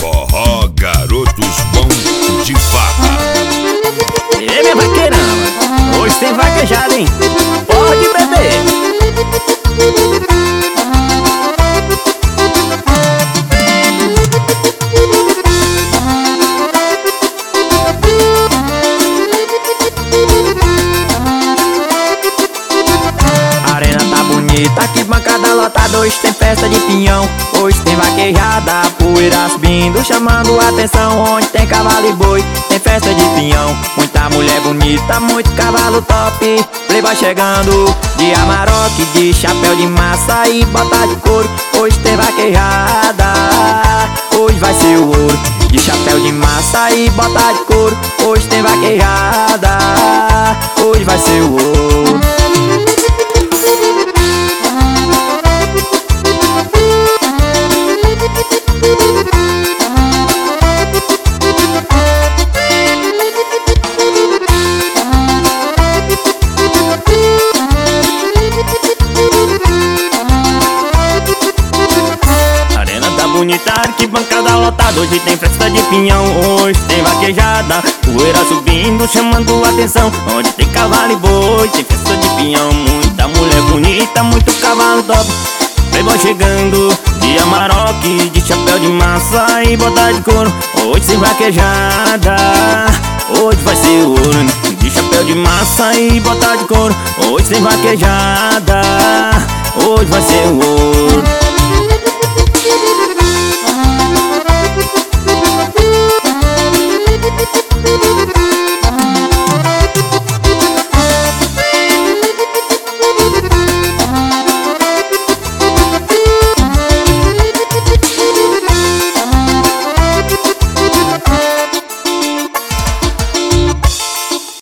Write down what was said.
Forró Garotos Bom de Farra. Ei, minha vaqueirama, hoje tem vaquejada, hein? Pode beber. A arena tá bonita, que bancada lotada. Hoje tem festa de pinhão, hoje tem vaquejada, poeira subindo, chamando a atenção. Onde tem cavalo e boi, tem festa de pinhão. Muita mulher bonita, muito cavalo top. Playboy chegando, de Amarok, de chapéu de massa e bota de couro. Hoje tem vaquejada, hoje vai ser o ouro. De chapéu de massa e bota de couro. Hoje tem vaquejada, hoje vai ser o ouro. Bonita, arquibancada lotada. Hoje tem festa de pinhão, hoje tem vaquejada, poeira subindo, chamando a atenção. Onde tem cavalo e boi, tem festa de pinhão. Muita mulher bonita, muito cavalo top. Playboy chegando, de Amarok, de chapéu de massa e bota de couro. Hoje tem vaquejada, hoje vai ser ouro. De chapéu de massa e bota de couro. Hoje tem vaquejada, hoje vai ser ouro.